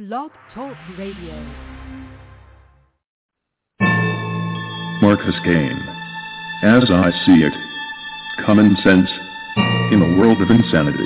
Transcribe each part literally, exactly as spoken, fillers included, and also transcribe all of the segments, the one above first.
Blog Talk Radio. Marcus Kane. As I see it. Common sense. In a world of insanity.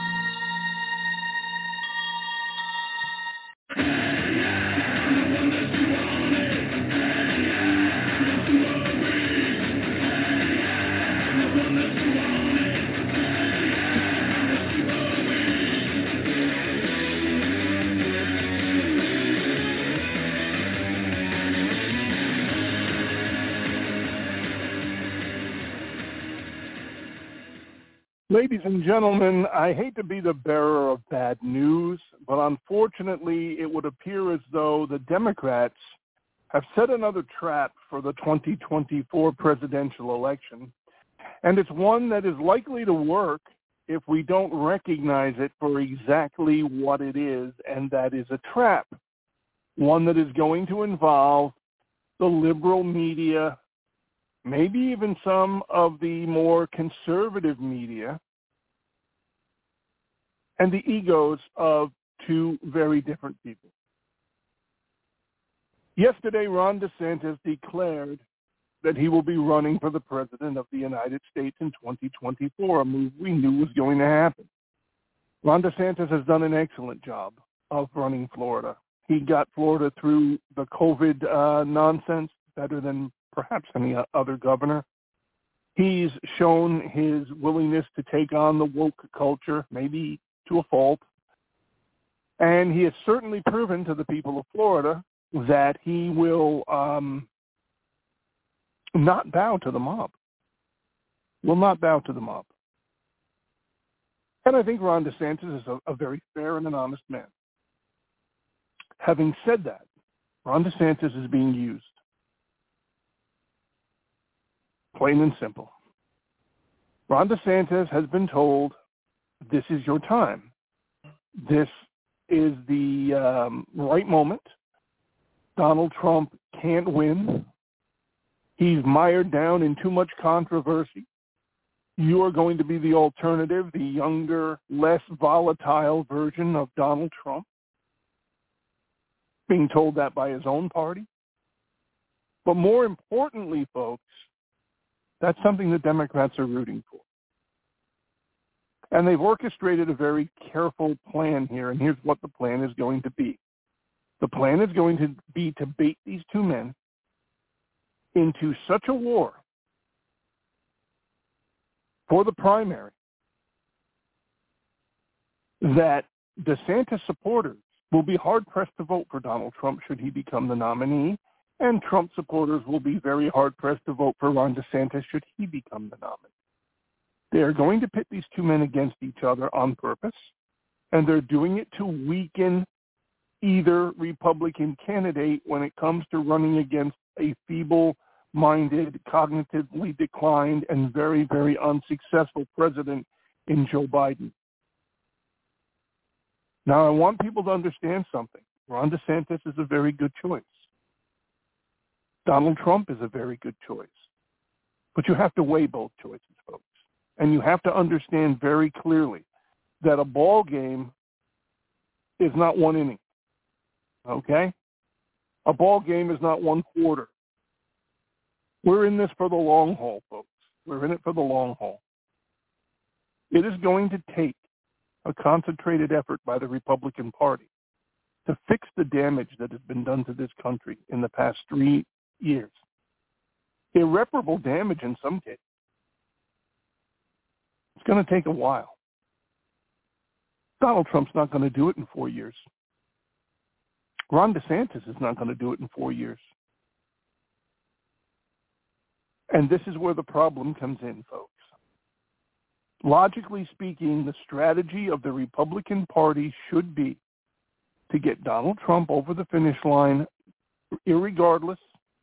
Ladies and gentlemen, I hate to be the bearer of bad news, but unfortunately it would appear as though the Democrats have set another trap for the twenty twenty-four presidential election, and it's one that is likely to work if we don't recognize it for exactly what it is, and that is a trap, one that is going to involve the liberal media, maybe even some of the more conservative media, and the egos of two very different people. Yesterday, Ron DeSantis declared that he will be running for the president of the United States in twenty twenty-four, a move we knew was going to happen. Ron DeSantis has done an excellent job of running Florida. He got Florida through the COVID uh, nonsense better than perhaps any other governor. He's shown his willingness to take on the woke culture, maybe to a fault. And he has certainly proven to the people of Florida that he will um, not bow to the mob, will not bow to the mob. And I think Ron DeSantis is a, a very fair and an honest man. Having said that, Ron DeSantis is being used. Plain and simple. Ron DeSantis has been told, this is your time. This is the um, right moment. Donald Trump can't win. He's mired down in too much controversy. You are going to be the alternative, the younger, less volatile version of Donald Trump. Being told that by his own party. But more importantly, folks, that's something the Democrats are rooting for. And they've orchestrated a very careful plan here, and here's what the plan is going to be. The plan is going to be to bait these two men into such a war for the primary that DeSantis supporters will be hard-pressed to vote for Donald Trump should he become the nominee, and Trump supporters will be very hard-pressed to vote for Ron DeSantis should he become the nominee. They are going to pit these two men against each other on purpose, and they're doing it to weaken either Republican candidate when it comes to running against a feeble-minded, cognitively declined, and very, very unsuccessful president in Joe Biden. Now, I want people to understand something. Ron DeSantis is a very good choice. Donald Trump is a very good choice. But you have to weigh both choices, folks. And you have to understand very clearly that a ball game is not one inning, okay? A ball game is not one quarter. We're in this for the long haul, folks. We're in it for the long haul. It is going to take a concentrated effort by the Republican Party to fix the damage that has been done to this country in the past three years. Irreparable damage in some cases. It's going to take a while. Donald Trump's not going to do it in four years. Ron DeSantis is not going to do it in four years. And this is where the problem comes in, folks. Logically speaking, the strategy of the Republican Party should be to get Donald Trump over the finish line irregardless,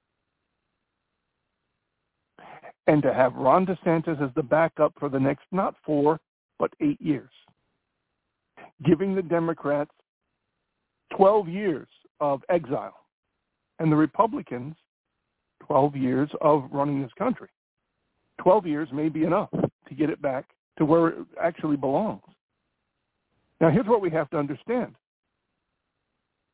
and to have Ron DeSantis as the backup for the next not four, but eight years, giving the Democrats twelve years of exile, and the Republicans twelve years of running this country. twelve years may be enough to get it back to where it actually belongs. Now, here's what we have to understand.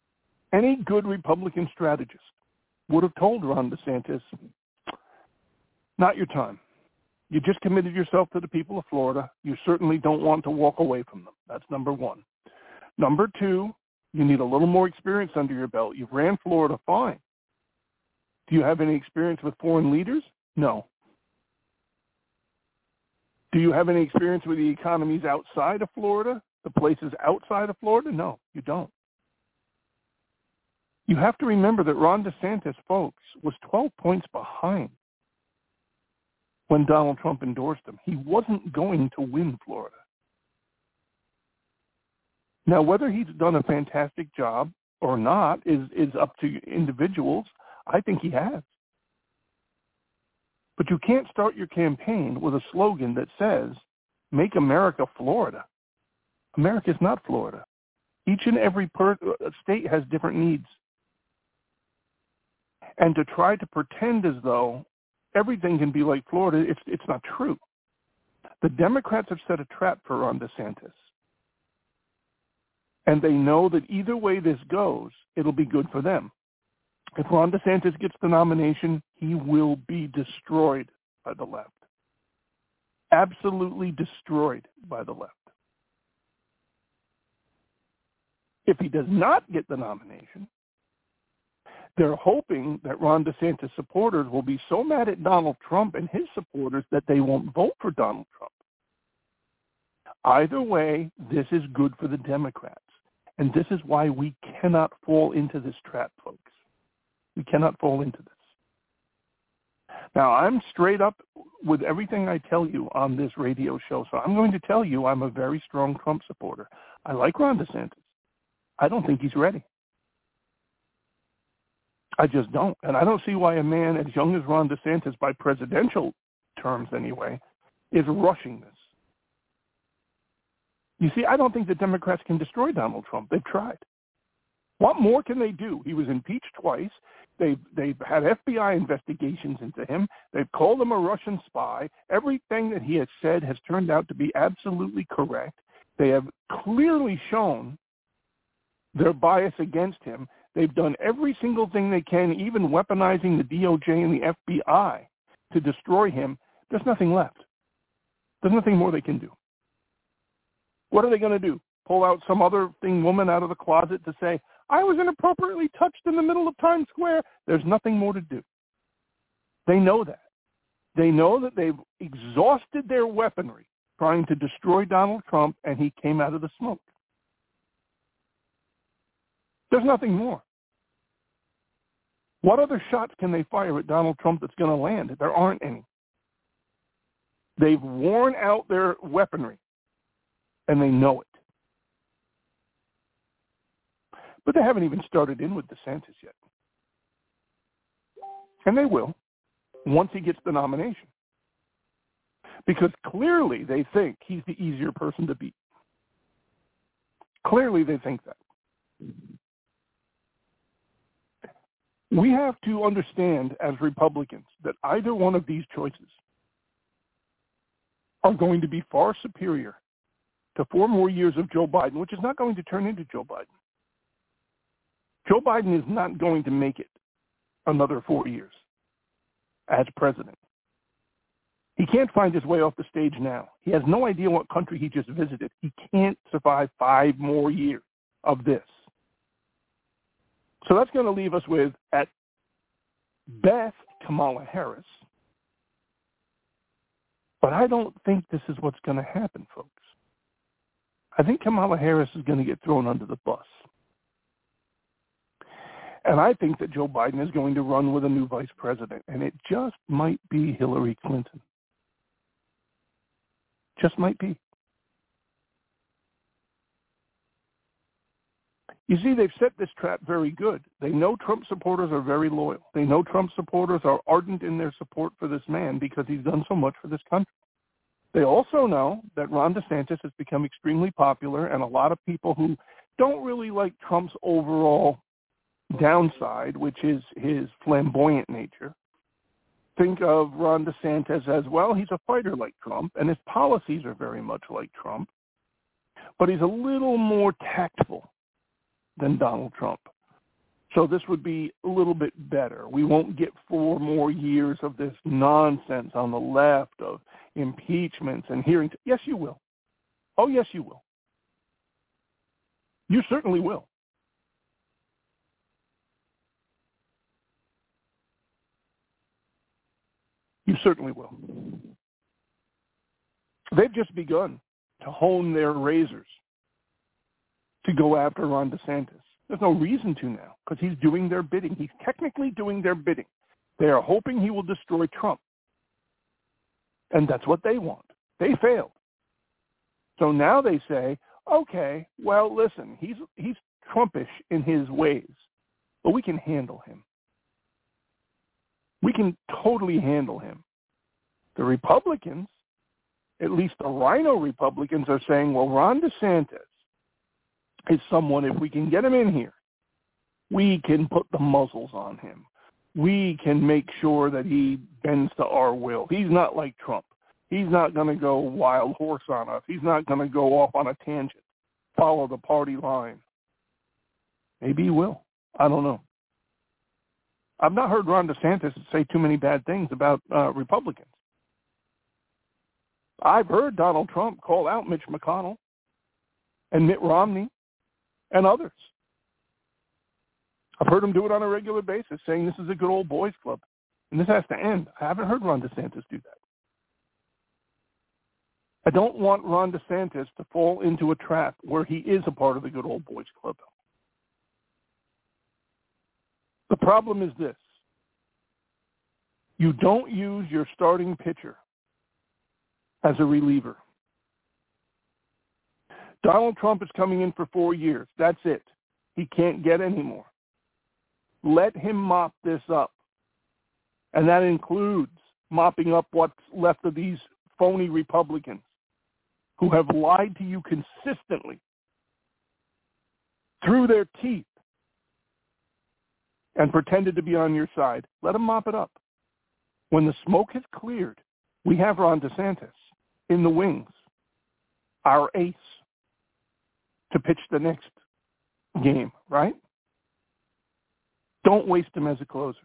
Any good Republican strategist would have told Ron DeSantis, not your time. You just committed yourself to the people of Florida. You certainly don't want to walk away from them. That's number one. Number two, you need a little more experience under your belt. You've ran Florida fine. Do you have any experience with foreign leaders? No. Do you have any experience with the economies outside of Florida, the places outside of Florida? No, you don't. You have to remember that Ron DeSantis, folks, was twelve points behind when Donald Trump endorsed him. He wasn't going to win Florida. Now, whether he's done a fantastic job or not is, is up to individuals. I think he has. But you can't start your campaign with a slogan that says, make America Florida. America's not Florida. Each and every per- state has different needs. And to try to pretend as though everything can be like Florida, it's, it's not true. The Democrats have set a trap for Ron DeSantis. And they know that either way this goes, it'll be good for them. If Ron DeSantis gets the nomination, he will be destroyed by the left. Absolutely destroyed by the left. If he does not get the nomination, they're hoping that Ron DeSantis supporters will be so mad at Donald Trump and his supporters that they won't vote for Donald Trump. Either way, this is good for the Democrats. And this is why we cannot fall into this trap, folks. We cannot fall into this. Now, I'm straight up with everything I tell you on this radio show, so I'm going to tell you I'm a very strong Trump supporter. I like Ron DeSantis. I don't think he's ready. I just don't. And I don't see why a man as young as Ron DeSantis, by presidential terms anyway, is rushing this. You see, I don't think the Democrats can destroy Donald Trump. They've tried. What more can they do? He was impeached twice. They've, they've had F B I investigations into him. They've called him a Russian spy. Everything that he has said has turned out to be absolutely correct. They have clearly shown their bias against him. They've done every single thing they can, even weaponizing the D O J and the F B I to destroy him. There's nothing left. There's nothing more they can do. What are they going to do? Pull out some other thing woman out of the closet to say, I was inappropriately touched in the middle of Times Square? There's nothing more to do. They know that. They know that they've exhausted their weaponry trying to destroy Donald Trump, and he came out of the smoke. There's nothing more. What other shots can they fire at Donald Trump that's going to land? There aren't any. They've worn out their weaponry, and they know it. But they haven't even started in with DeSantis yet. And they will, once he gets the nomination. Because clearly they think he's the easier person to beat. Clearly they think that. We have to understand as Republicans that either one of these choices are going to be far superior to four more years of Joe Biden, which is not going to turn into Joe Biden. Joe Biden is not going to make it another four years as president. He can't find his way off the stage now. He has no idea what country he just visited. He can't survive five more years of this. So that's going to leave us with, at best, Kamala Harris. But I don't think this is what's going to happen, folks. I think Kamala Harris is going to get thrown under the bus. And I think that Joe Biden is going to run with a new vice president, and it just might be Hillary Clinton. Just might be. You see, they've set this trap very good. They know Trump supporters are very loyal. They know Trump supporters are ardent in their support for this man because he's done so much for this country. They also know that Ron DeSantis has become extremely popular, and a lot of people who don't really like Trump's overall downside, which is his flamboyant nature, think of Ron DeSantis as, well, he's a fighter like Trump, and his policies are very much like Trump, but he's a little more tactful than Donald Trump. So this would be a little bit better. We won't get four more years of this nonsense on the left of impeachments and hearings. Yes, you will. Oh, yes, you will. You certainly will. You certainly will. They've just begun to hone their razors to go after Ron DeSantis. There's no reason to now because he's doing their bidding. He's technically doing their bidding. They are hoping he will destroy Trump. And that's what they want. They failed. So now they say, okay, well, listen, he's he's Trumpish in his ways, but we can handle him. We can totally handle him. The Republicans, at least the Rhino Republicans, are saying, well, Ron DeSantis is someone, if we can get him in here, we can put the muzzles on him. We can make sure that he bends to our will. He's not like Trump. He's not going to go wild horse on us. He's not going to go off on a tangent, follow the party line. Maybe he will. I don't know. I've not heard Ron DeSantis say too many bad things about uh, Republicans. I've heard Donald Trump call out Mitch McConnell and Mitt Romney and others. I've heard him do it on a regular basis, saying this is a good old boys club, and this has to end. I haven't heard Ron DeSantis do that. I don't want Ron DeSantis to fall into a trap where he is a part of the good old boys club. The problem is this. You don't use your starting pitcher as a reliever. Donald Trump is coming in for four years. That's it. He can't get any more. Let him mop this up. And that includes mopping up what's left of these phony Republicans who have lied to you consistently through their teeth and pretended to be on your side. Let him mop it up. When the smoke has cleared, we have Ron DeSantis in the wings, our ace, to pitch the next game, right? Don't waste him as a closer.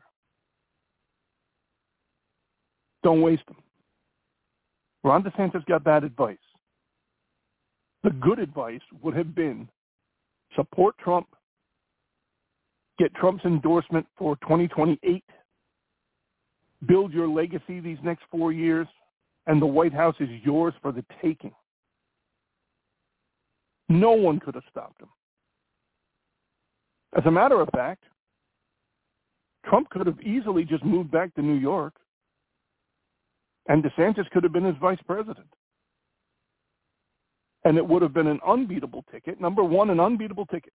Don't waste him. Ron DeSantis got bad advice. The good advice would have been support Trump, get Trump's endorsement for twenty twenty-eight, build your legacy these next four years, and the White House is yours for the taking. No one could have stopped him. As a matter of fact, Trump could have easily just moved back to New York, and DeSantis could have been his vice president. And it would have been an unbeatable ticket. Number one, an unbeatable ticket.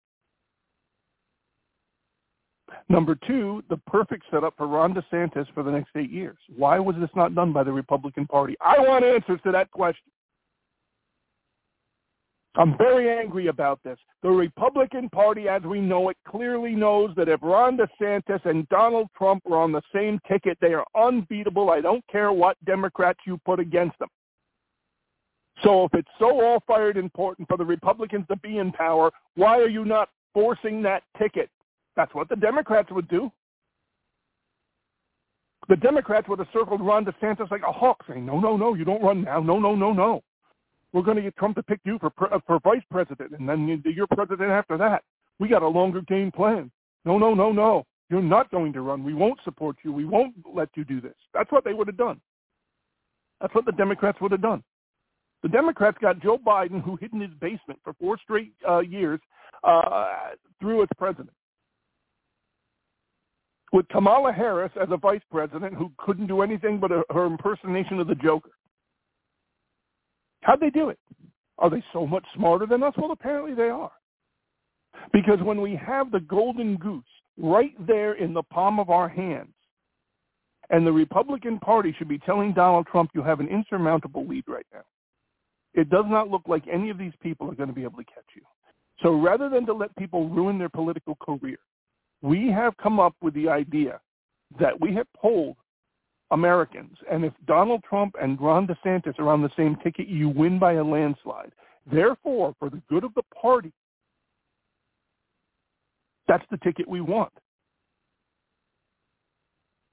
Number two, the perfect setup for Ron DeSantis for the next eight years. Why was this not done by the Republican Party? I want answers to that question. I'm very angry about this. The Republican Party, as we know it, clearly knows that if Ron DeSantis and Donald Trump were on the same ticket, they are unbeatable. I don't care what Democrats you put against them. So if it's so all-fired important for the Republicans to be in power, why are you not forcing that ticket? That's what the Democrats would do. The Democrats would have circled Ron DeSantis like a hawk, saying, no, no, no, you don't run now. No, no, no, no. We're going to get Trump to pick you for for vice president, and then you're president after that. We got a longer game plan. No, no, no, no. You're not going to run. We won't support you. We won't let you do this. That's what they would have done. That's what the Democrats would have done. The Democrats got Joe Biden, who hid in his basement for four straight uh, years, uh, through as president, with Kamala Harris as a vice president who couldn't do anything but a, her impersonation of the Joker. How'd they do it? Are they so much smarter than us? Well, apparently they are. Because when we have the golden goose right there in the palm of our hands, and the Republican Party should be telling Donald Trump, you have an insurmountable lead right now. It does not look like any of these people are going to be able to catch you. So rather than to let people ruin their political career, we have come up with the idea that we have polled Americans, and if Donald Trump and Ron DeSantis are on the same ticket, you win by a landslide. Therefore, for the good of the party, that's the ticket we want.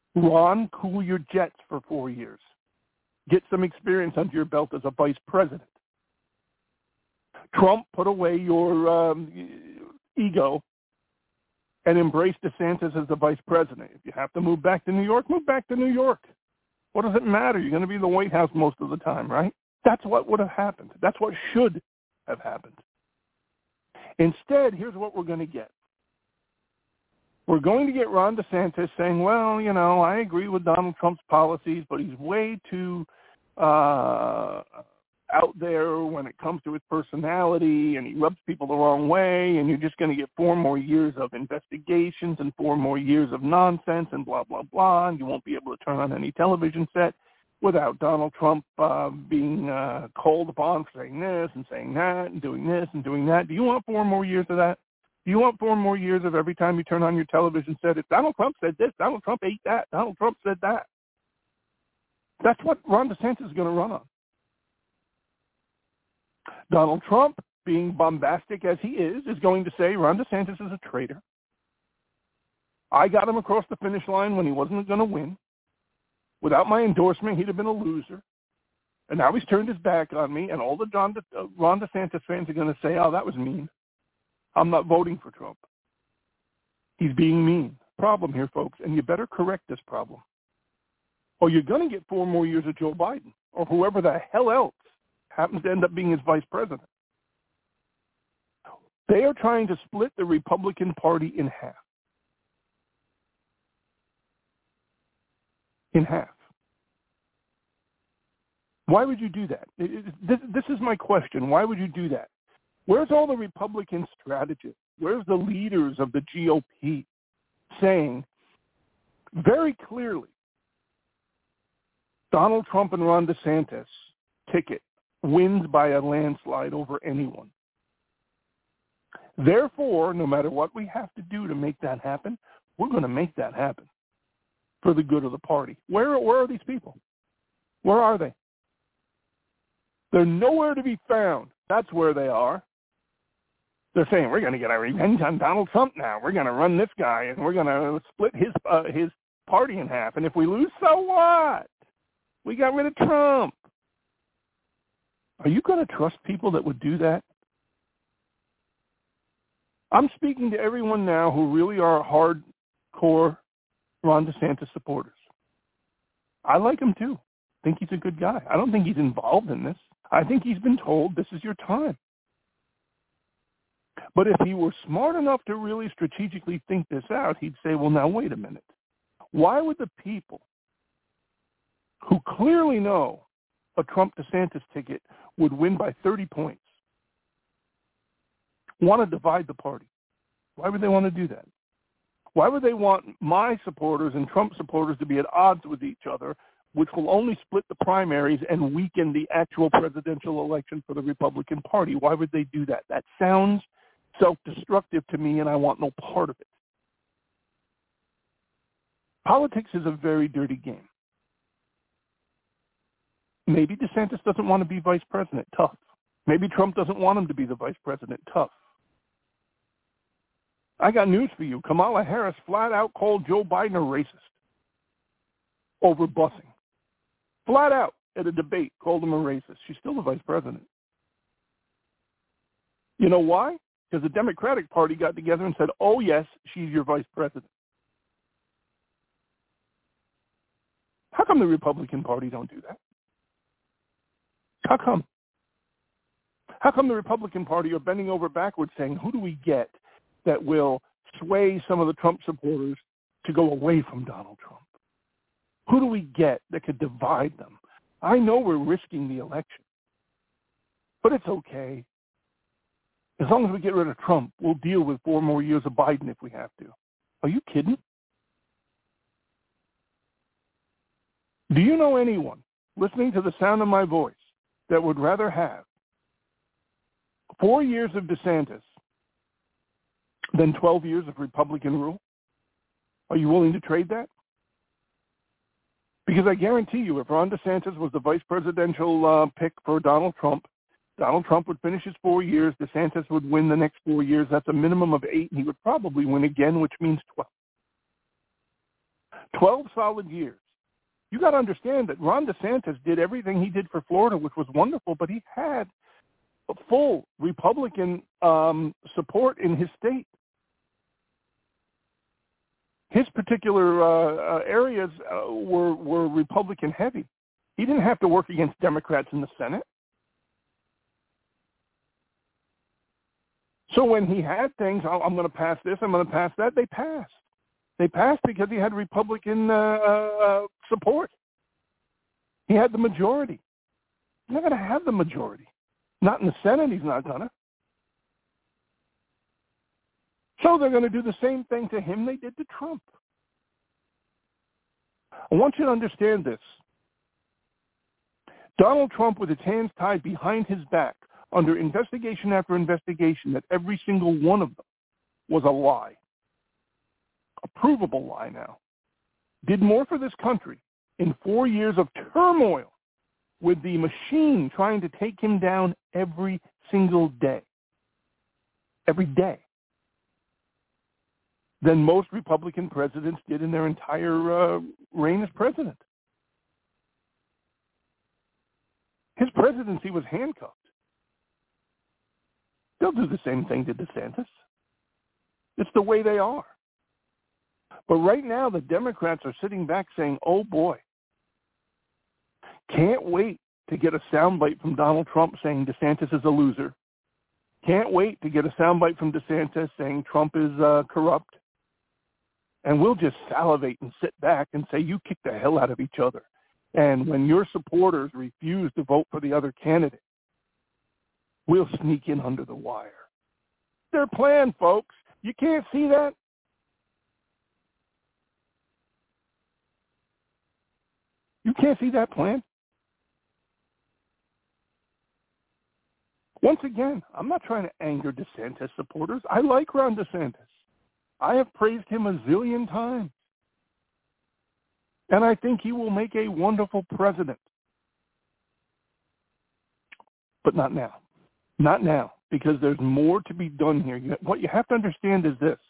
Ron, cool your jets for four years. Get some experience under your belt as a vice president. Trump, put away your um, ego and embrace DeSantis as the vice president. If you have to move back to New York, move back to New York. What does it matter? You're going to be in the White House most of the time, right? That's what would have happened. That's what should have happened. Instead, here's what we're going to get. We're going to get Ron DeSantis saying, well, you know, I agree with Donald Trump's policies, but he's way too uh, out there when it comes to his personality, and he rubs people the wrong way, and you're just going to get four more years of investigations and four more years of nonsense and blah, blah, blah, and you won't be able to turn on any television set without Donald Trump uh, being uh, called upon for saying this and saying that and doing this and doing that. Do you want four more years of that? Do you want four more years of every time you turn on your television set, if Donald Trump said this, Donald Trump ate that, Donald Trump said that? That's what Ron DeSantis is going to run on. Donald Trump, being bombastic as he is, is going to say Ron DeSantis is a traitor. I got him across the finish line when he wasn't going to win. Without my endorsement, he'd have been a loser. And now he's turned his back on me, and all the John De- uh, Ron DeSantis fans are going to say, oh, that was mean. I'm not voting for Trump. He's being mean. Problem here, folks, and you better correct this problem. Or you're going to get four more years of Joe Biden, or whoever the hell else happens to end up being his vice president. They are trying to split the Republican Party in half. In half. Why would you do that? It, it, this, this is my question. Why would you do that? Where's all the Republican strategists? Where's the leaders of the G O P saying very clearly Donald Trump and Ron DeSantis ticket wins by a landslide over anyone? Therefore, no matter what we have to do to make that happen, we're going to make that happen for the good of the party. Where, where are these people? Where are they? They're nowhere to be found. That's where they are. They're saying, we're going to get our revenge on Donald Trump now. We're going to run this guy, and we're going to split his uh, his party in half. And if we lose, so what? We got rid of Trump. Are you going to trust people that would do that? I'm speaking to everyone now who really are hardcore Ron DeSantis supporters. I like him too. I think he's a good guy. I don't think he's involved in this. I think he's been told this is your time. But if he were smart enough to really strategically think this out, he'd say, well, now, wait a minute. Why would the people who clearly know a Trump-DeSantis ticket would win by thirty points want to divide the party? Why would they want to do that? Why would they want my supporters and Trump supporters to be at odds with each other, which will only split the primaries and weaken the actual presidential election for the Republican Party? Why would they do that? That sounds self-destructive to me, and I want no part of it. Politics is a very dirty game. Maybe DeSantis doesn't want to be vice president. Tough. Maybe Trump doesn't want him to be the vice president. Tough. I got news for you. Kamala Harris flat out called Joe Biden a racist over busing. Flat out at a debate called him a racist. She's still the vice president. You know why? Because the Democratic Party got together and said, oh, yes, she's your vice president. How come the Republican Party don't do that? How come? How come the Republican Party are bending over backwards saying, who do we get that will sway some of the Trump supporters to go away from Donald Trump? Who do we get that could divide them? I know we're risking the election, but it's okay. As long as we get rid of Trump, we'll deal with four more years of Biden if we have to. Are you kidding? Do you know anyone listening to the sound of my voice that would rather have four years of DeSantis than twelve years of Republican rule? Are you willing to trade that? Because I guarantee you, if Ron DeSantis was the vice presidential uh, pick for Donald Trump, Donald Trump would finish his four years. DeSantis would win the next four years. That's a minimum of eight, and he would probably win again, which means twelve. twelve solid years. You got to understand that Ron DeSantis did everything he did for Florida, which was wonderful, but he had full Republican um, support in his state. His particular uh, uh, areas uh, were, were Republican heavy. He didn't have to work against Democrats in the Senate. So when he had things, oh, I'm going to pass this, I'm going to pass that, they passed. They passed because he had Republican uh, uh, support. He had the majority. He's not going to have the majority. Not in the Senate, he's not going to. So they're going to do the same thing to him they did to Trump. I want you to understand this. Donald Trump, with his hands tied behind his back, under investigation after investigation, that every single one of them was a lie, a provable lie now, did more for this country in four years of turmoil with the machine trying to take him down every single day, every day, than most Republican presidents did in their entire uh, reign as president. His presidency was handcuffed. They'll do the same thing to DeSantis. It's the way they are. But right now, the Democrats are sitting back saying, oh, boy, can't wait to get a soundbite from Donald Trump saying DeSantis is a loser. Can't wait to get a soundbite from DeSantis saying Trump is uh, corrupt. And we'll just salivate and sit back and say, you kick the hell out of each other. And when your supporters refuse to vote for the other candidate, we'll sneak in under the wire. Their plan, folks. You can't see that? You can't see that plan? Once again, I'm not trying to anger DeSantis supporters. I like Ron DeSantis. I have praised him a zillion times. And I think he will make a wonderful president. But not now. Not now, because there's more to be done here. What you have to understand is this.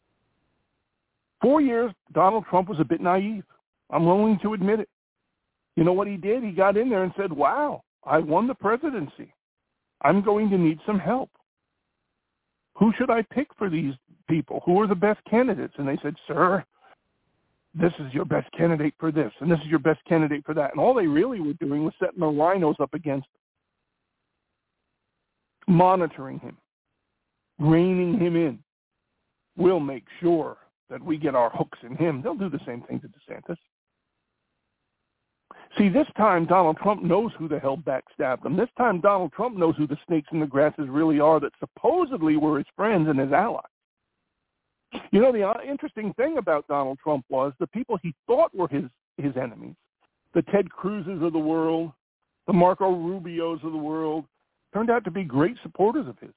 Four years, Donald Trump was a bit naive. I'm willing to admit it. You know what he did? He got in there and said, wow, I won the presidency. I'm going to need some help. Who should I pick for these people? Who are the best candidates? And they said, sir, this is your best candidate for this, and this is your best candidate for that. And all they really were doing was setting the rhinos up against him, monitoring him, reining him in. We'll make sure that we get our hooks in him. They'll do the same thing to DeSantis. See, this time Donald Trump knows who the hell backstabbed him. This time Donald Trump knows who the snakes in the grasses really are that supposedly were his friends and his allies. You know, the interesting thing about Donald Trump was the people he thought were his, his enemies, the Ted Cruzes of the world, the Marco Rubios of the world, turned out to be great supporters of his.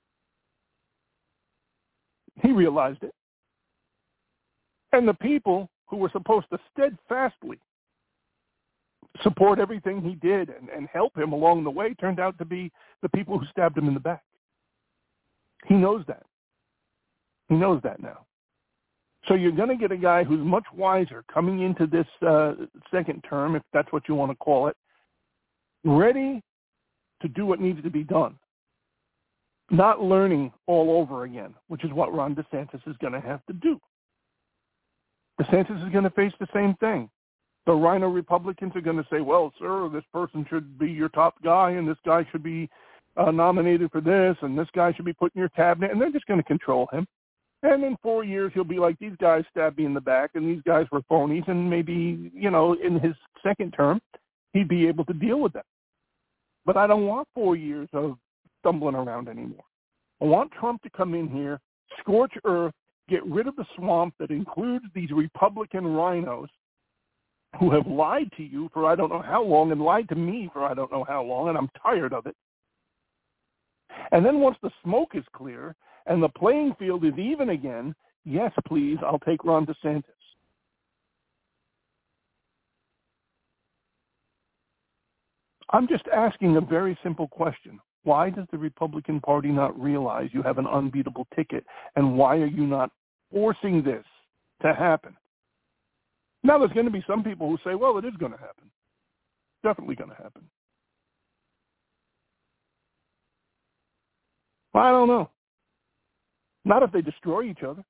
He realized it. And the people who were supposed to steadfastly support everything he did and, and help him along the way turned out to be the people who stabbed him in the back. He knows that. He knows that now. So you're going to get a guy who's much wiser coming into this uh, second term, if that's what you want to call it, ready to do what needs to be done, not learning all over again, which is what Ron DeSantis is going to have to do. DeSantis is going to face the same thing. The Rhino Republicans are going to say, well, sir, this person should be your top guy, and this guy should be uh, nominated for this, and this guy should be put in your cabinet, and they're just going to control him. And in four years, he'll be like, these guys stabbed me in the back, and these guys were phonies, and maybe, you know, in his second term, he'd be able to deal with that. But I don't want four years of stumbling around anymore. I want Trump to come in here, scorch earth, get rid of the swamp that includes these Republican rhinos who have lied to you for I don't know how long and lied to me for I don't know how long, and I'm tired of it. And then once the smoke is clear and the playing field is even again, yes, please, I'll take Ron DeSantis. I'm just asking a very simple question. Why does the Republican Party not realize you have an unbeatable ticket, and why are you not forcing this to happen? Now, there's going to be some people who say, well, it is going to happen. Definitely going to happen. Well, I don't know. Not if they destroy each other.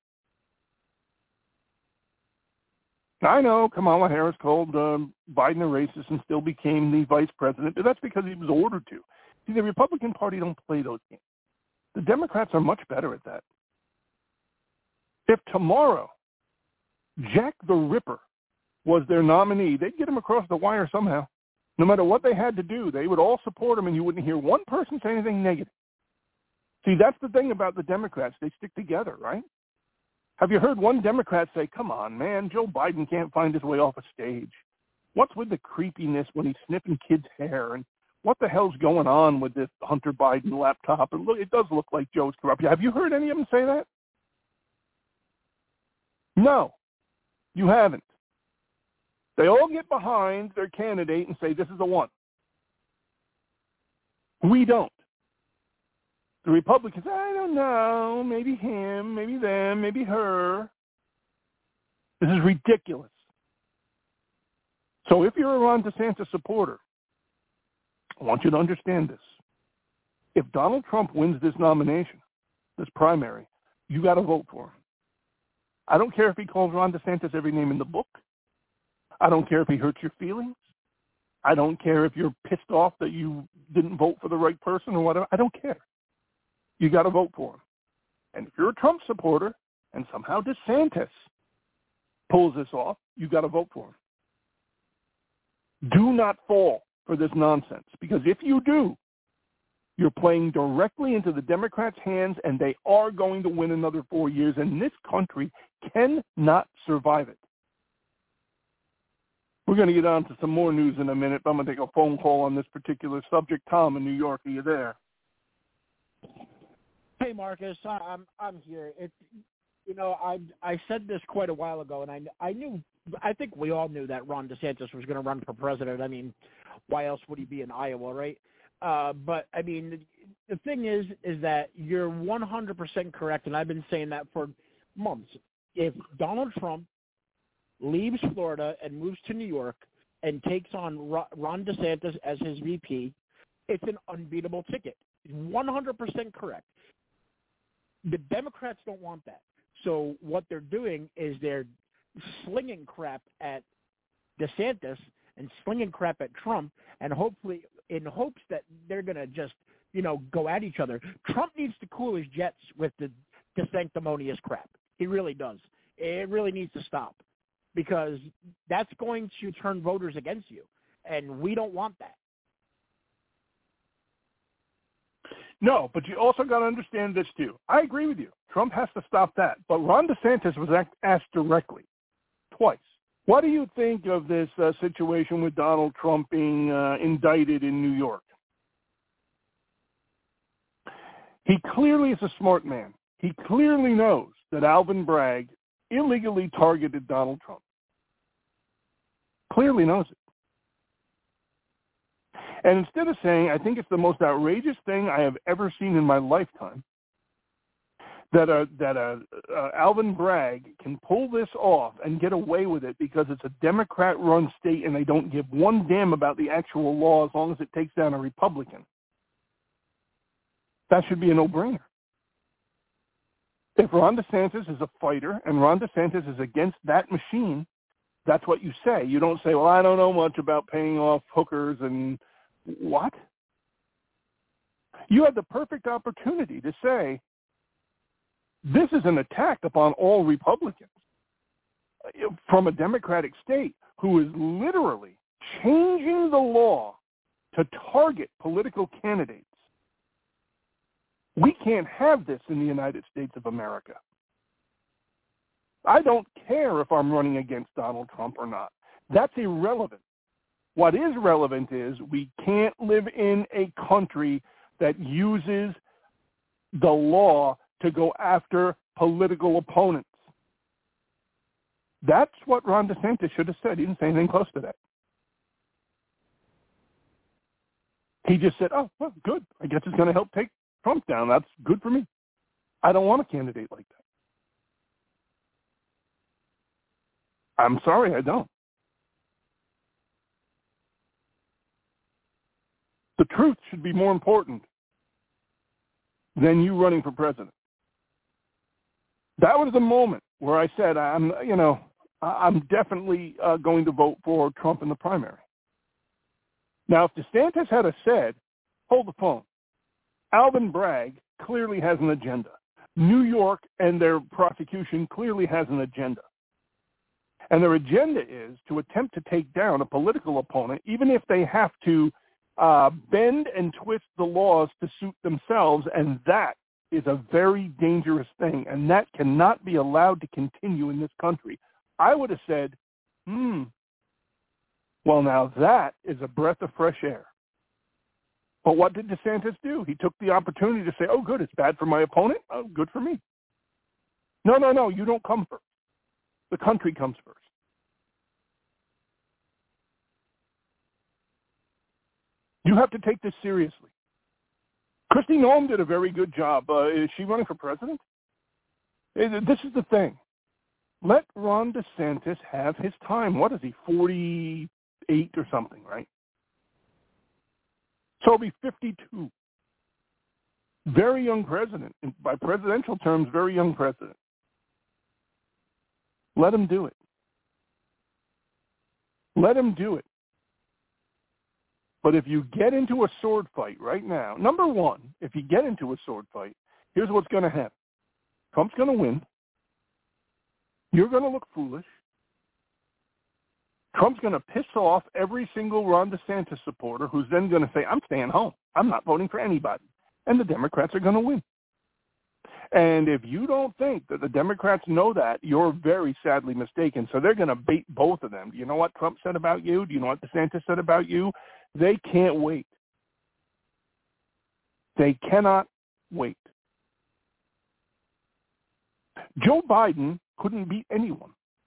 I know Kamala Harris called um, Biden a racist and still became the vice president, but that's because he was ordered to. See, the Republican Party don't play those games. The Democrats are much better at that. If tomorrow Jack the Ripper was their nominee, they'd get him across the wire somehow. No matter what they had to do, they would all support him, and you wouldn't hear one person say anything negative. See, that's the thing about the Democrats. They stick together, right? Have you heard one Democrat say, come on, man, Joe Biden can't find his way off a stage? What's with the creepiness when he's sniffing kids' hair? And what the hell's going on with this Hunter Biden laptop? And look, it does look like Joe's corrupt. Have you heard any of them say that? No, you haven't. They all get behind their candidate and say, this is the one. We don't. The Republicans, I don't know, maybe him, maybe them, maybe her. This is ridiculous. So if you're a Ron DeSantis supporter, I want you to understand this. If Donald Trump wins this nomination, this primary, you got to vote for him. I don't care if he calls Ron DeSantis every name in the book. I don't care if he hurts your feelings. I don't care if you're pissed off that you didn't vote for the right person or whatever. I don't care. You got to vote for him. And if you're a Trump supporter and somehow DeSantis pulls this off, you got to vote for him. Do not fall for this nonsense, because if you do, you're playing directly into the Democrats' hands, and they are going to win another four years, and this country cannot survive it. We're going to get on to some more news in a minute, but I'm going to take a phone call on this particular subject. Tom in New York, are you there? Hey, Marcus, I'm I'm here. It's you know I I said this quite a while ago, and I I knew I think we all knew that Ron DeSantis was going to run for president. I mean, why else would he be in Iowa, right? Uh, but I mean, the thing is, is that you're one hundred percent correct, and I've been saying that for months. If Donald Trump leaves Florida and moves to New York and takes on Ron DeSantis as his V P, it's an unbeatable ticket. one hundred percent correct. The Democrats don't want that. So what they're doing is they're slinging crap at DeSantis and slinging crap at Trump, and hopefully in hopes that they're going to just, you know, go at each other. Trump needs to cool his jets with the, the sanctimonious crap. He really does. It really needs to stop, because that's going to turn voters against you, and we don't want that. No, but you also got to understand this, too. I agree with you. Trump has to stop that. But Ron DeSantis was asked directly, twice. What do you think of this uh, situation with Donald Trump being uh, indicted in New York? He clearly is a smart man. He clearly knows that Alvin Bragg illegally targeted Donald Trump. Clearly knows it. And instead of saying, I think it's the most outrageous thing I have ever seen in my lifetime, that a, that a, uh, Alvin Bragg can pull this off and get away with it because it's a Democrat-run state and they don't give one damn about the actual law as long as it takes down a Republican. That should be a no-brainer. If Ron DeSantis is a fighter and Ron DeSantis is against that machine, that's what you say. You don't say, well, I don't know much about paying off hookers and what? You had the perfect opportunity to say, this is an attack upon all Republicans from a Democratic state who is literally changing the law to target political candidates. We can't have this in the United States of America. I don't care if I'm running against Donald Trump or not. That's irrelevant. What is relevant is we can't live in a country that uses the law to go after political opponents. That's what Ron DeSantis should have said. He didn't say anything close to that. He just said, oh, well, good. I guess it's going to help take Trump down. That's good for me. I don't want a candidate like that. I'm sorry, I don't. The truth should be more important than you running for president. That was the moment where I said, I'm, you know, I'm definitely uh, going to vote for Trump in the primary. Now, if DeSantis had a said, hold the phone, Alvin Bragg clearly has an agenda. New York and their prosecution clearly has an agenda. And their agenda is to attempt to take down a political opponent, even if they have to uh, bend and twist the laws to suit themselves, and that is a very dangerous thing, and that cannot be allowed to continue in this country. I would have said, hmm, well, now that is a breath of fresh air. But what did DeSantis do? He took the opportunity to say, oh, good, it's bad for my opponent. Oh, good for me. No, no, no, you don't come first. The country comes first. You have to take this seriously. Kristi Noem did a very good job. Uh, is she running for president? This is the thing. Let Ron DeSantis have his time. What is he, forty-eight or something, right? So he'll be fifty-two. Very young president. By presidential terms, very young president. Let him do it. Let him do it. But if you get into a sword fight right now, number one, if you get into a sword fight, here's what's going to happen. Trump's going to win. You're going to look foolish. Trump's going to piss off every single Ron DeSantis supporter who's then going to say, I'm staying home. I'm not voting for anybody. And the Democrats are going to win. And if you don't think that the Democrats know that, you're very sadly mistaken. So they're going to bait both of them. Do you know what Trump said about you? Do you know what DeSantis said about you? They can't wait. They cannot wait. Joe Biden couldn't beat anyone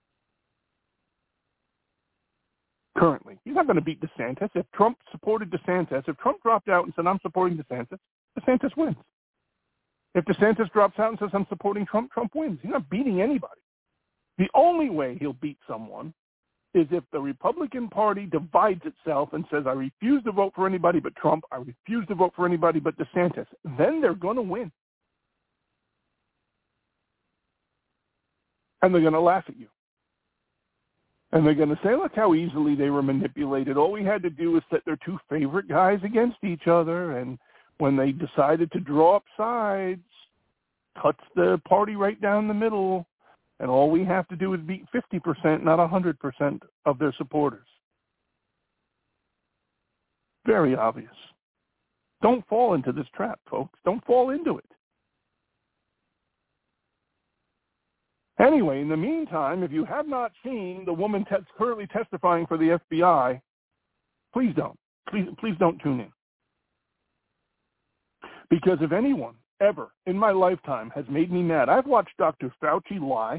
currently. He's not going to beat DeSantis. If Trump supported DeSantis, if Trump dropped out and said, I'm supporting DeSantis, DeSantis wins. If DeSantis drops out and says, I'm supporting Trump, Trump wins. He's not beating anybody. The only way he'll beat someone is if the Republican Party divides itself and says, I refuse to vote for anybody but Trump, I refuse to vote for anybody but DeSantis. Then they're going to win. And they're going to laugh at you. And they're going to say, look how easily they were manipulated. All we had to do was set their two favorite guys against each other, and when they decided to draw up sides, cuts the party right down the middle, and all we have to do is beat fifty percent, not one hundred percent of their supporters. Very obvious. Don't fall into this trap, folks. Don't fall into it. Anyway, in the meantime, if you have not seen the woman te- currently testifying for the F B I, please don't. Please, please don't tune in. Because if anyone ever in my lifetime has made me mad, I've watched Doctor Fauci lie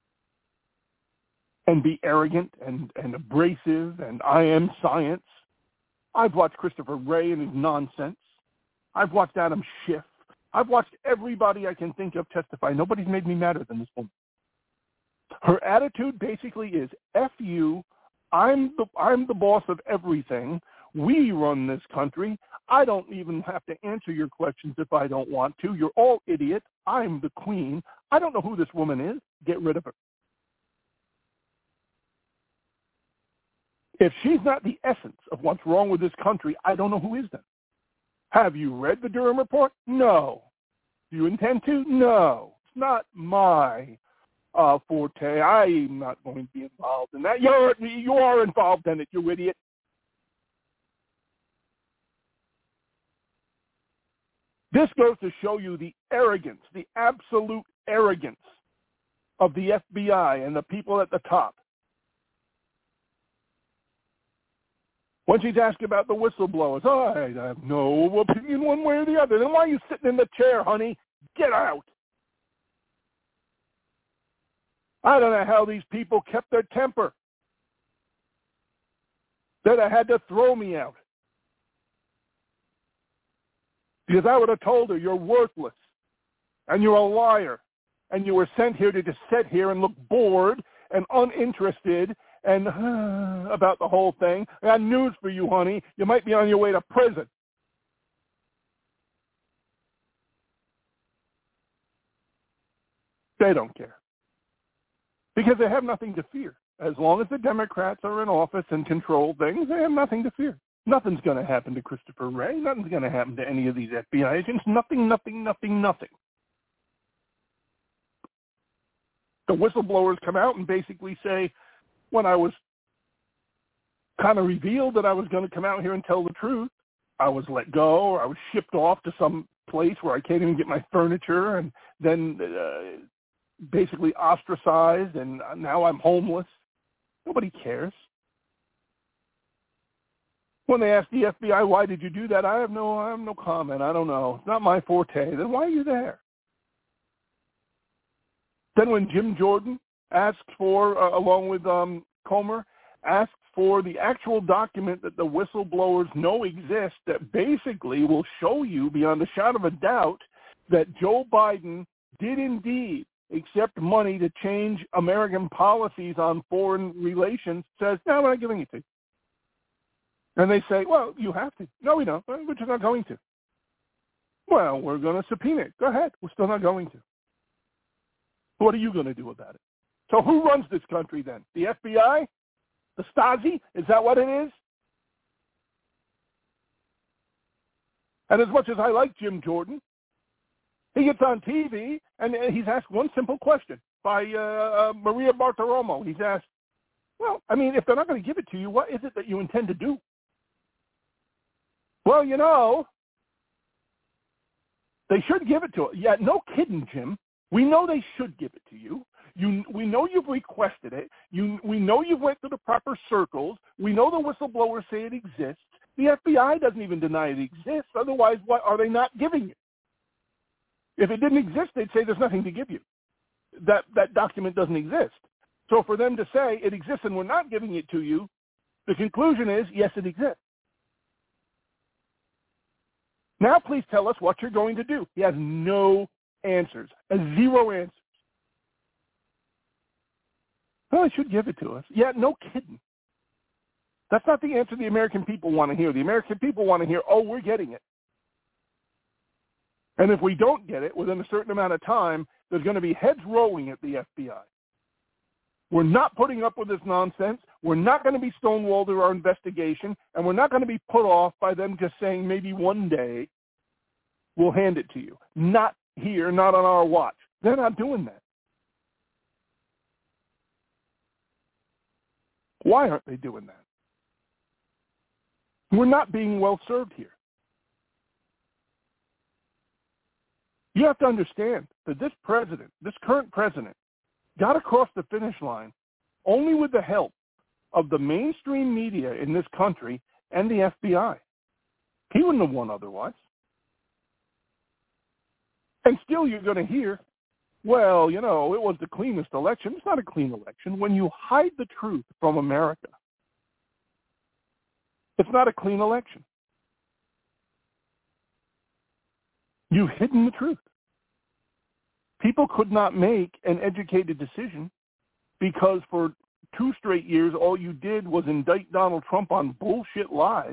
and be arrogant and, and abrasive and I am science. I've watched Christopher Wray and his nonsense. I've watched Adam Schiff. I've watched everybody I can think of testify. Nobody's made me madder than this woman. Her attitude basically is, F you, I'm the, I'm the boss of everything. We run this country. I don't even have to answer your questions if I don't want to. You're all idiots. I'm the queen. I don't know who this woman is. Get rid of her. If she's not the essence of what's wrong with this country, I don't know who is then. Have you read the Durham report? No. Do you intend to? No. It's not my uh, forte. I'm not going to be involved in that. You're, you are involved in it, you idiot. This goes to show you the arrogance, the absolute arrogance of the F B I and the people at the top. When she's asked about the whistleblowers, oh, I have no opinion one way or the other. Then why are you sitting in the chair, honey? Get out. I don't know how these people kept their temper. They'd have had to throw me out. Because I would have told her, you're worthless, and you're a liar, and you were sent here to just sit here and look bored and uninterested and uh, about the whole thing. I got news for you, honey. You might be on your way to prison. They don't care. Because they have nothing to fear. As long as the Democrats are in office and control things, they have nothing to fear. Nothing's going to happen to Christopher Wray. Nothing's going to happen to any of these F B I agents. Nothing, nothing, nothing, nothing. The whistleblowers come out and basically say, when I was kind of revealed that I was going to come out here and tell the truth, I was let go, or I was shipped off to some place where I can't even get my furniture, and then uh, basically ostracized, and now I'm homeless. Nobody cares. When they ask the F B I, why did you do that? I have no, I have no comment. I don't know. It's not my forte. Then why are you there? Then when Jim Jordan asked for, uh, along with um, Comer, asked for the actual document that the whistleblowers know exists that basically will show you beyond a shadow of a doubt that Joe Biden did indeed accept money to change American policies on foreign relations, says, no, we're not giving it to you. And they say, well, you have to. No, we don't. We're just not going to. Well, we're going to subpoena it. Go ahead. We're still not going to. What are you going to do about it? So who runs this country then? The F B I? The Stasi? Is that what it is? And as much as I like Jim Jordan, he gets on T V and he's asked one simple question by uh, uh, Maria Bartiromo. He's asked, well, I mean, if they're not going to give it to you, what is it that you intend to do? Well, you know, they should give it to us. Yeah, no kidding, Jim. We know they should give it to you. You, we know you've requested it. You, we know you've went through the proper circles. We know the whistleblowers say it exists. The F B I doesn't even deny it exists. Otherwise, what are they not giving you? If it didn't exist, they'd say there's nothing to give you. That that document doesn't exist. So for them to say it exists and we're not giving it to you, the conclusion is, yes, it exists. Now please tell us what you're going to do. He has no answers, a zero answers. Well, they should give it to us. Yeah, no kidding. That's not the answer the American people want to hear. The American people want to hear, oh, we're getting it. And if we don't get it within a certain amount of time, there's going to be heads rolling at the F B I. We're not putting up with this nonsense. We're not going to be stonewalled through our investigation, and we're not going to be put off by them just saying maybe one day we'll hand it to you. Not here, not on our watch. They're not doing that. Why aren't they doing that? We're not being well served here. You have to understand that this president, this current president, got across the finish line only with the help of the mainstream media in this country and the F B I. He wouldn't have won otherwise. And still you're going to hear, well, you know, it was the cleanest election. It's not a clean election. When you hide the truth from America, it's not a clean election. You've hidden the truth. People could not make an educated decision because for two straight years, all you did was indict Donald Trump on bullshit lies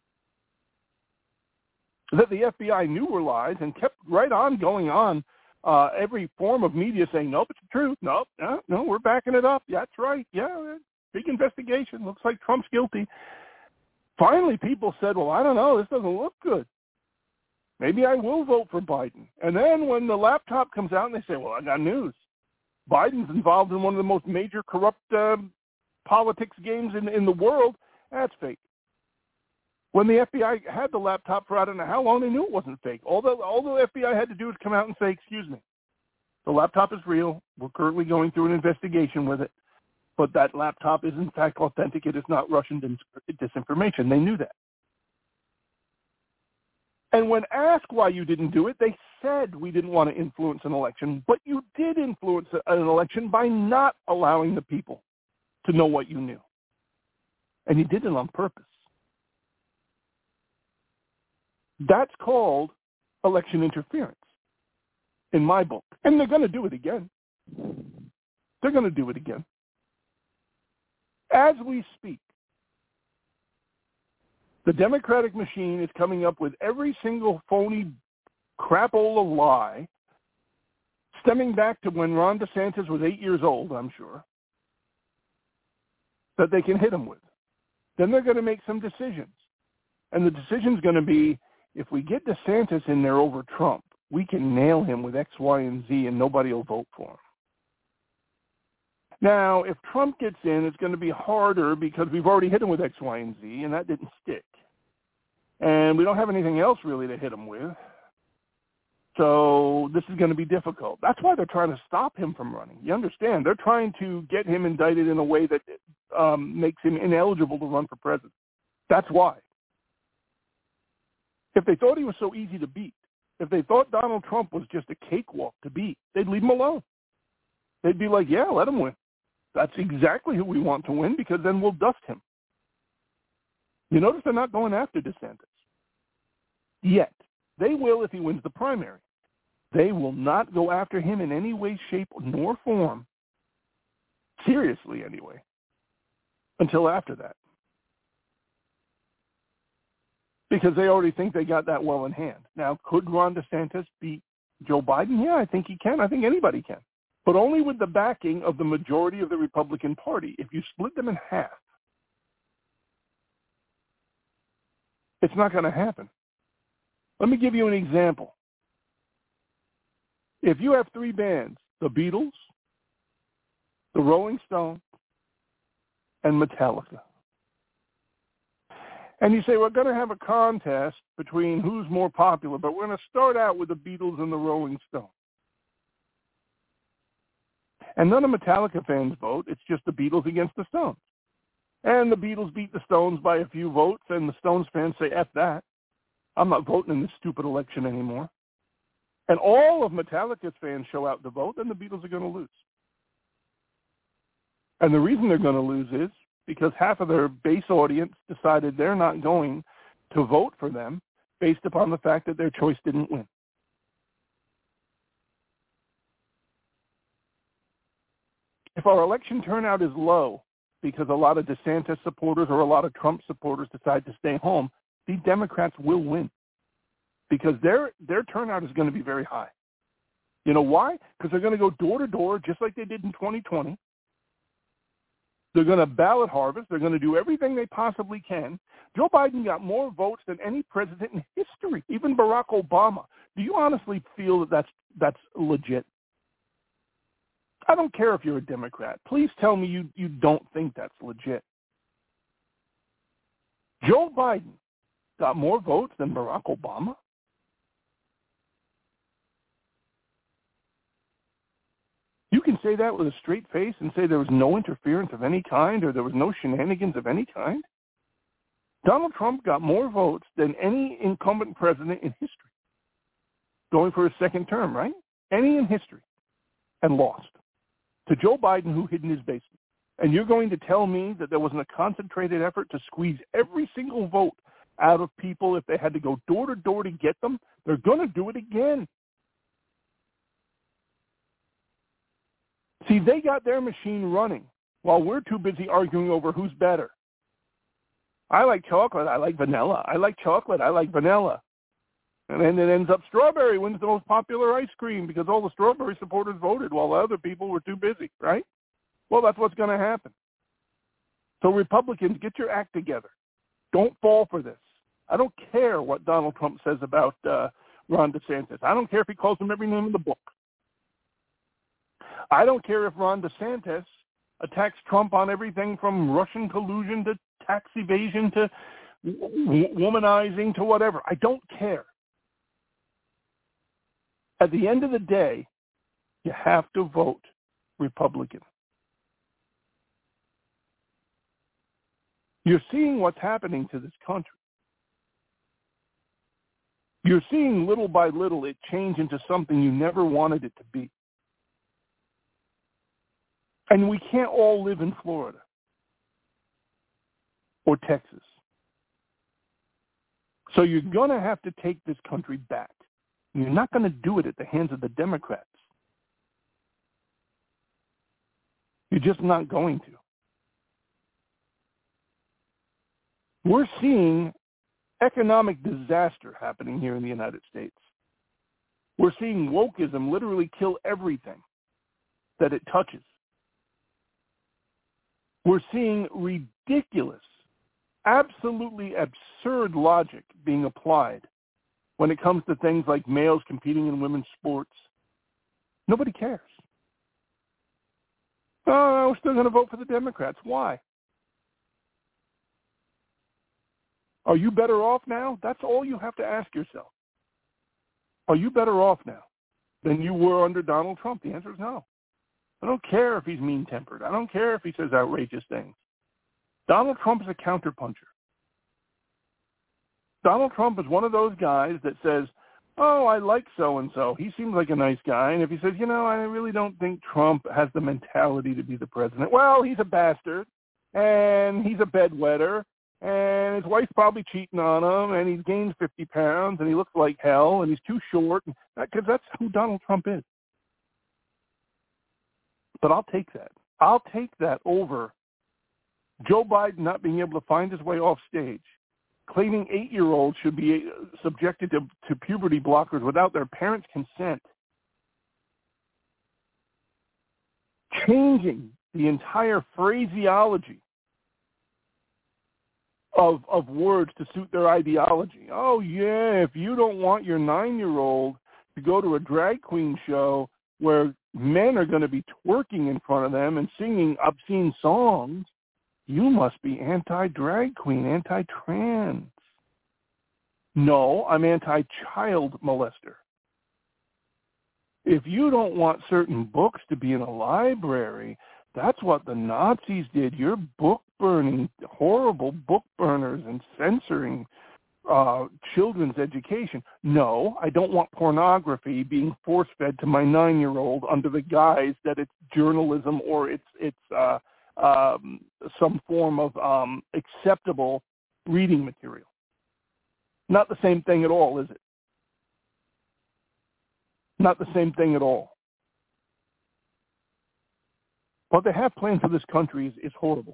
that the F B I knew were lies and kept right on going on uh, every form of media saying, nope, it's the truth. Nope, no, no, we're backing it up. Yeah, that's right. Yeah, big investigation. Looks like Trump's guilty. Finally, people said, well, I don't know. This doesn't look good. Maybe I will vote for Biden. And then when the laptop comes out and they say, well, I got news. Biden's involved in one of the most major corrupt uh, politics games in, in the world, that's fake. When the F B I had the laptop for I don't know how long, they knew it wasn't fake. All the, all the F B I had to do was come out and say, excuse me, the laptop is real. We're currently going through an investigation with it. But that laptop is in fact authentic. It is not Russian dis- disinformation. They knew that. And when asked why you didn't do it, they said we didn't want to influence an election. But you did influence an election by not allowing the people to know what you knew. And you did it on purpose. That's called election interference in my book. And they're going to do it again. They're going to do it again. As we speak, the Democratic machine is coming up with every single phony crapola lie, stemming back to when Ron DeSantis was eight years old, I'm sure, that they can hit him with. Then they're going to make some decisions. And the decision's going to be, if we get DeSantis in there over Trump, we can nail him with X, Y, and Z, and nobody will vote for him. Now, if Trump gets in, it's going to be harder because we've already hit him with X, Y, and Z, and that didn't stick. And we don't have anything else really to hit him with. So this is going to be difficult. That's why they're trying to stop him from running. You understand? They're trying to get him indicted in a way that um, makes him ineligible to run for president. That's why. If they thought he was so easy to beat, if they thought Donald Trump was just a cakewalk to beat, they'd leave him alone. They'd be like, yeah, let him win. That's exactly who we want to win because then we'll dust him. You notice they're not going after DeSantis yet. They will if he wins the primary. They will not go after him in any way, shape, nor form, seriously anyway, until after that. Because they already think they got that well in hand. Now, could Ron DeSantis beat Joe Biden? Yeah, I think he can. I think anybody can. But only with the backing of the majority of the Republican Party. If you split them in half, it's not going to happen. Let me give you an example. If you have three bands, the Beatles, the Rolling Stones, and Metallica, and you say, we're going to have a contest between who's more popular, but we're going to start out with the Beatles and the Rolling Stones. And none of Metallica fans vote. It's just the Beatles against the Stones. And the Beatles beat the Stones by a few votes, and the Stones fans say, F that. I'm not voting in this stupid election anymore. And all of Metallica's fans show out to vote, then the Beatles are going to lose. And the reason they're going to lose is because half of their base audience decided they're not going to vote for them based upon the fact that their choice didn't win. If our election turnout is low because a lot of DeSantis supporters or a lot of Trump supporters decide to stay home, the Democrats will win because their their turnout is going to be very high. You know why? Because they're going to go door to door just like they did in twenty twenty. They're going to ballot harvest. They're going to do everything they possibly can. Joe Biden got more votes than any president in history, even Barack Obama. Do you honestly feel that that's, that's legit? I don't care if you're a Democrat. Please tell me you, you don't think that's legit. Joe Biden got more votes than Barack Obama? You can say that with a straight face and say there was no interference of any kind or there was no shenanigans of any kind? Donald Trump got more votes than any incumbent president in history, going for his second term, right? Any in history, and lost to Joe Biden, who hid in his basement. And you're going to tell me that there wasn't a concentrated effort to squeeze every single vote out of people if they had to go door to door to get them? They're going to do it again. See, they got their machine running while we're too busy arguing over who's better. I like chocolate. I like vanilla. I like chocolate. I like vanilla. And then it ends up strawberry wins the most popular ice cream because all the strawberry supporters voted while the other people were too busy, right? Well, that's what's going to happen. So Republicans, get your act together. Don't fall for this. I don't care what Donald Trump says about uh, Ron DeSantis. I don't care if he calls him every name in the book. I don't care if Ron DeSantis attacks Trump on everything from Russian collusion to tax evasion to w- womanizing to whatever. I don't care. At the end of the day, you have to vote Republican. You're seeing what's happening to this country. You're seeing little by little it change into something you never wanted it to be. And we can't all live in Florida or Texas. So you're going to have to take this country back. You're not going to do it at the hands of the Democrats. You're just not going to. We're seeing economic disaster happening here in the United States. We're seeing wokeism literally kill everything that it touches. We're seeing ridiculous, absolutely absurd logic being applied when it comes to things like males competing in women's sports. Nobody cares. Oh, we're still going to vote for the Democrats. Why? Are you better off now? That's all you have to ask yourself. Are you better off now than you were under Donald Trump? The answer is no. I don't care if he's mean-tempered. I don't care if he says outrageous things. Donald Trump is a counterpuncher. Donald Trump is one of those guys that says, oh, I like so-and-so. He seems like a nice guy. And if he says, you know, I really don't think Trump has the mentality to be the president. Well, he's a bastard, and he's a bedwetter, and his wife's probably cheating on him, and he's gained fifty pounds, and he looks like hell, and he's too short, because that's who Donald Trump is. But I'll take that. I'll take that over Joe Biden not being able to find his way off stage, claiming eight-year-olds should be subjected to, to puberty blockers without their parents' consent, changing the entire phraseology of of words to suit their ideology. Oh, yeah, if you don't want your nine-year-old to go to a drag queen show where men are going to be twerking in front of them and singing obscene songs, you must be anti-drag queen, anti-trans. No, I'm anti-child molester. If you don't want certain books to be in a library, that's what the Nazis did. You're book burning, horrible book burners and censoring uh, children's education. No, I don't want pornography being force-fed to my nine-year-old under the guise that it's journalism or it's it's uh, um, some form of um, acceptable reading material. Not the same thing at all, is it? Not the same thing at all. What they have planned for this country is, is horrible.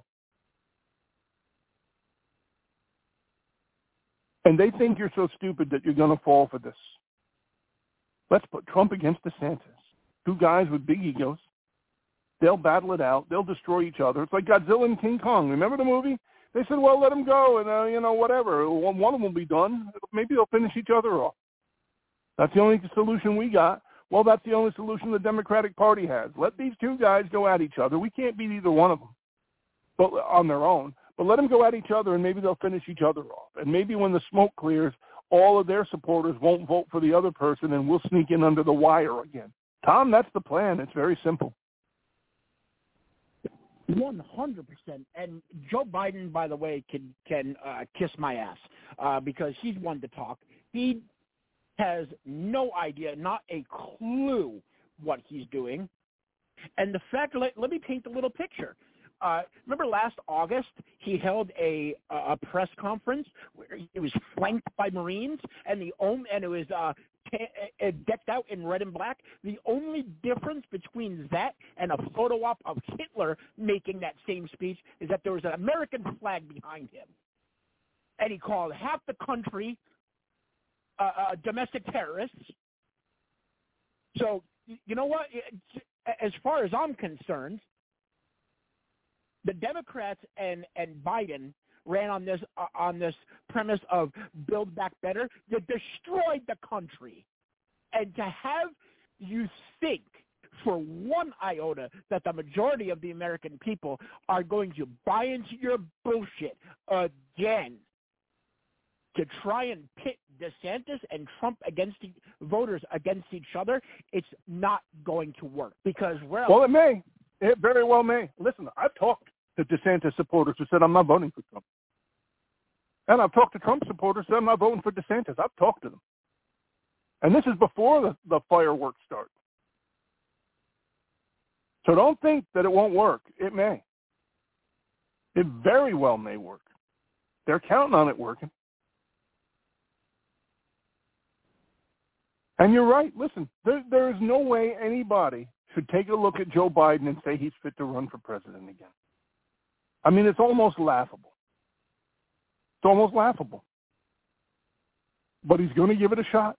And they think you're so stupid that you're going to fall for this. Let's put Trump against DeSantis. Two guys with big egos. They'll battle it out. They'll destroy each other. It's like Godzilla and King Kong. Remember the movie? They said, well, let them go, and, uh, you know, whatever. One of them will be done. Maybe they'll finish each other off. That's the only solution we got. Well, that's the only solution the Democratic Party has. Let these two guys go at each other. We can't beat either one of them but on their own. But let them go at each other, and maybe they'll finish each other off. And maybe when the smoke clears, all of their supporters won't vote for the other person, and we'll sneak in under the wire again. Tom, that's the plan. It's very simple. One hundred percent. And Joe Biden, by the way, can can uh, kiss my ass uh, because he's one to talk. He has no idea, not a clue what he's doing. And the fact, let, let me paint a little picture. Uh, remember last August, he held a a press conference where it was flanked by Marines, and the only, and it was uh, t- decked out in red and black. The only difference between that and a photo op of Hitler making that same speech is that there was an American flag behind him, and he called half the country uh, uh, domestic terrorists. So you know what? As far as I'm concerned, the Democrats and, and Biden ran on this uh, on this premise of Build Back Better that destroyed the country. And to have you think for one iota that the majority of the American people are going to buy into your bullshit again to try and pit DeSantis and Trump against the voters against each other, it's not going to work because well, well, it may. It very well may. Listen, I've talked to DeSantis supporters who said I'm not voting for Trump. And I've talked to Trump supporters who said I'm not voting for DeSantis. I've talked to them. And this is before the, the fireworks start. So don't think that it won't work. It may. It very well may work. They're counting on it working. And you're right. Listen, there, there is no way anybody should take a look at Joe Biden and say he's fit to run for president again. I mean, it's almost laughable. It's almost laughable. But he's going to give it a shot.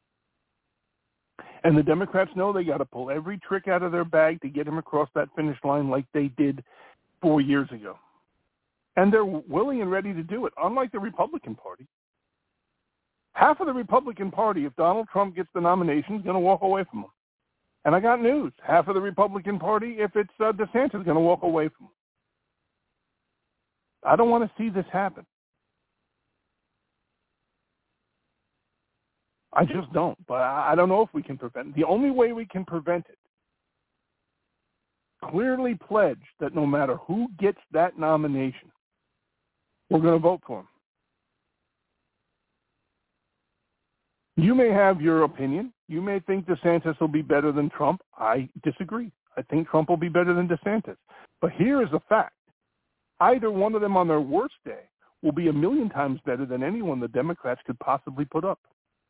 And the Democrats know they got to pull every trick out of their bag to get him across that finish line like they did four years ago. And they're willing and ready to do it, unlike the Republican Party. Half of the Republican Party, if Donald Trump gets the nomination, is going to walk away from him. And I got news. Half of the Republican Party, if it's uh, DeSantis, is going to walk away from him. I don't want to see this happen. I just don't. But I don't know if we can prevent it. The only way we can prevent it, clearly pledge that no matter who gets that nomination, we're going to vote for him. You may have your opinion. You may think DeSantis will be better than Trump. I disagree. I think Trump will be better than DeSantis. But here is a fact. Either one of them on their worst day will be a million times better than anyone the Democrats could possibly put up.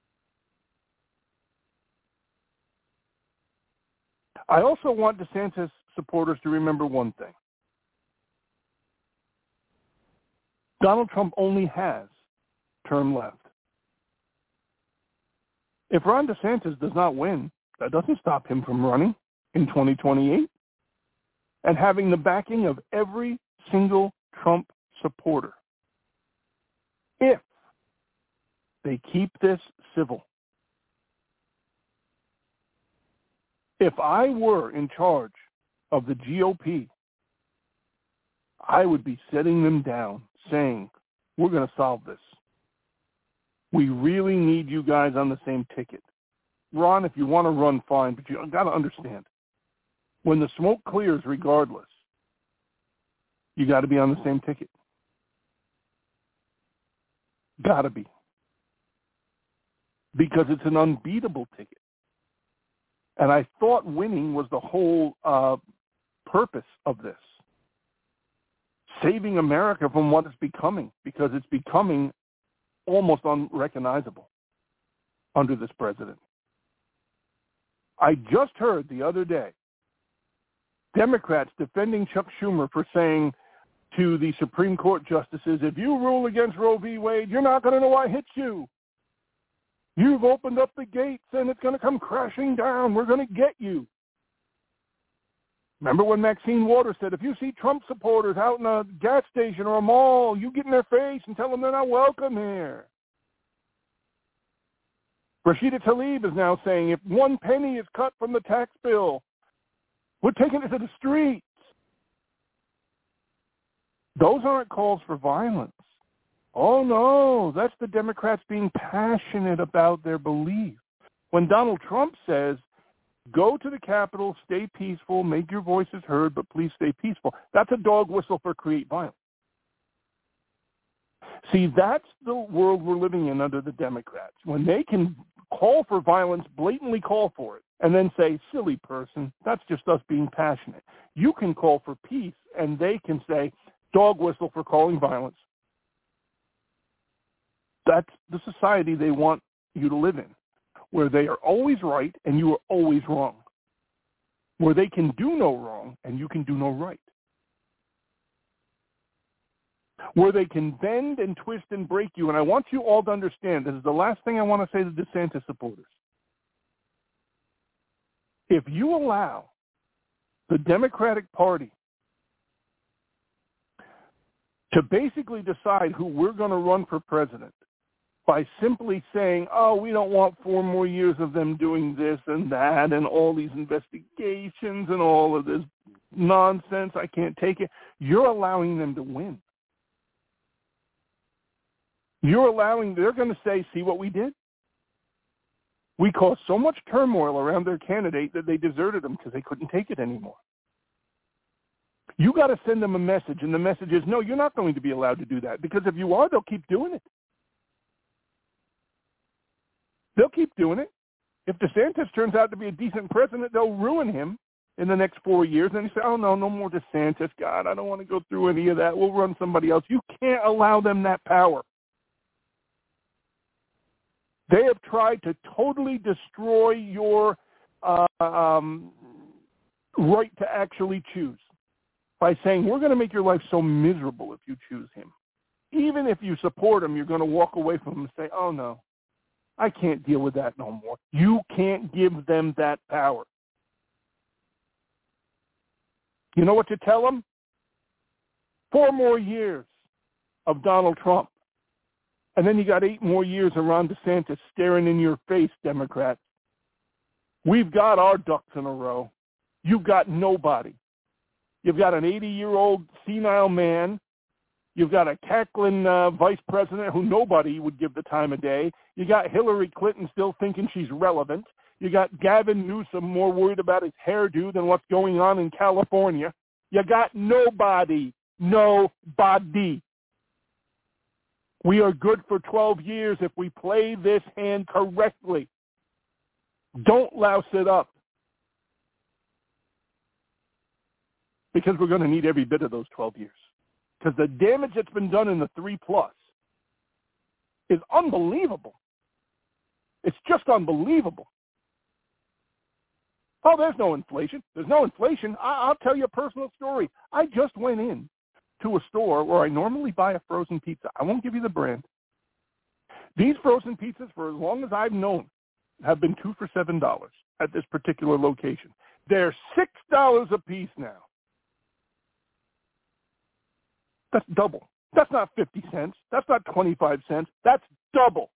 I also want DeSantis supporters to remember one thing. Donald Trump only has term left. If Ron DeSantis does not win, that doesn't stop him from running in twenty twenty-eight and having the backing of every single Trump supporter if they keep this civil. If I were in charge of the G O P, I would be setting them down saying, we're going to solve this. We really need you guys on the same ticket. Ron, if you want to run, fine, but you got to understand, when the smoke clears regardless, you got to be on the same ticket. Got to be. Because it's an unbeatable ticket. And I thought winning was the whole uh, purpose of this. Saving America from what it's becoming, because it's becoming almost unrecognizable under this president. I just heard the other day Democrats defending Chuck Schumer for saying to the Supreme Court justices, if you rule against Roe v. Wade, you're not going to know I hit you. You've opened up the gates and it's going to come crashing down. We're going to get you. Remember when Maxine Waters said, if you see Trump supporters out in a gas station or a mall, you get in their face and tell them they're not welcome here. Rashida Tlaib is now saying, if one penny is cut from the tax bill, we're taking it to the streets. Those aren't calls for violence. Oh, no, that's the Democrats being passionate about their belief. When Donald Trump says, go to the Capitol, stay peaceful, make your voices heard, but please stay peaceful, that's a dog whistle for create violence. See, that's the world we're living in under the Democrats. When they can call for violence, blatantly call for it, and then say, silly person, that's just us being passionate. You can call for peace, and they can say, dog whistle for calling violence. That's the society they want you to live in, where they are always right and you are always wrong, where they can do no wrong and you can do no right, where they can bend and twist and break you. And I want you all to understand, this is the last thing I want to say to DeSantis supporters. If you allow the Democratic Party to basically decide who we're going to run for president by simply saying, oh, we don't want four more years of them doing this and that and all these investigations and all of this nonsense, I can't take it, you're allowing them to win. You're allowing, they're going to say, see what we did? We caused so much turmoil around their candidate that they deserted him because they couldn't take it anymore. You got to send them a message, and the message is, no, you're not going to be allowed to do that, because if you are, they'll keep doing it. They'll keep doing it. If DeSantis turns out to be a decent president, they'll ruin him in the next four years. And you say, oh, no, no more DeSantis. God, I don't want to go through any of that. We'll run somebody else. You can't allow them that power. They have tried to totally destroy your uh, um, right to actually choose by saying, we're going to make your life so miserable if you choose him. even if you support him, you're going to walk away from him and say, oh, no, I can't deal with that no more. You can't give them that power. You know what you tell them? Four more years of Donald Trump. And then you got eight more years of Ron DeSantis staring in your face, Democrats. We've got our ducks in a row. You've got nobody. You've got an eighty-year-old senile man. You've got a cackling uh, vice president who nobody would give the time of day. You got Hillary Clinton still thinking she's relevant. You got Gavin Newsom more worried about his hairdo than what's going on in California. You got nobody. Nobody. We are good for twelve years if we play this hand correctly. Don't louse it up. Because we're going to need every bit of those twelve years. Because the damage that's been done in the three plus is unbelievable. It's just unbelievable. Oh, there's no inflation. There's no inflation. I- I'll tell you a personal story. I just went in to a store where I normally buy a frozen pizza. I won't give you the brand. These frozen pizzas, for as long as I've known, have been two for seven dollars at this particular location. They're six dollars a piece now. That's double. That's not fifty cents. That's not twenty-five cents. That's double.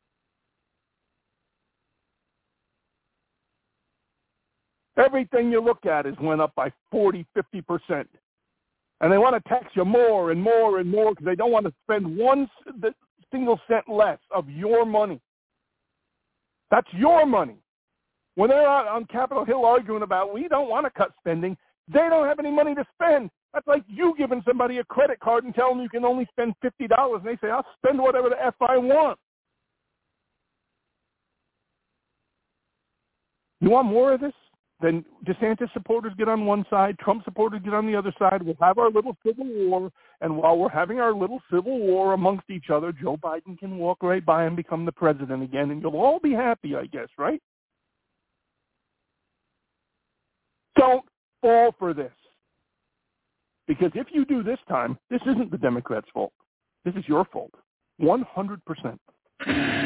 Everything you look at has went up by forty, fifty percent. And they want to tax you more and more and more because they don't want to spend one single cent less of your money. That's your money. When they're out on Capitol Hill arguing about we don't want to cut spending, they don't have any money to spend. That's like you giving somebody a credit card and telling them you can only spend fifty dollars, and they say, I'll spend whatever the F I want. You want more of this? Then DeSantis supporters get on one side, Trump supporters get on the other side. We'll have our little civil war, and while we're having our little civil war amongst each other, Joe Biden can walk right by and become the president again, and you'll all be happy, I guess, right? Don't fall for this. Because if you do this time, this isn't the Democrats' fault. This is your fault. one hundred percent.